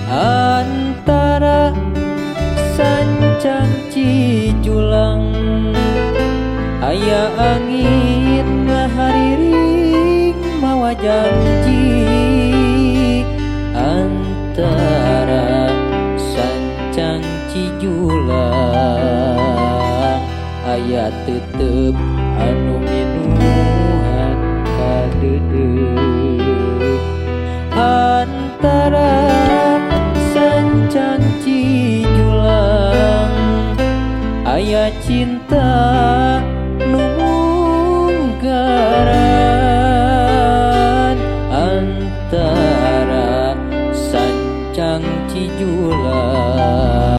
Antara sancang cijulang aya angin ngahariring mawa janji. Antara sancang cijulang aya tetep anu minuhan kadeudeuk. Antara sancang cijulang aya cinta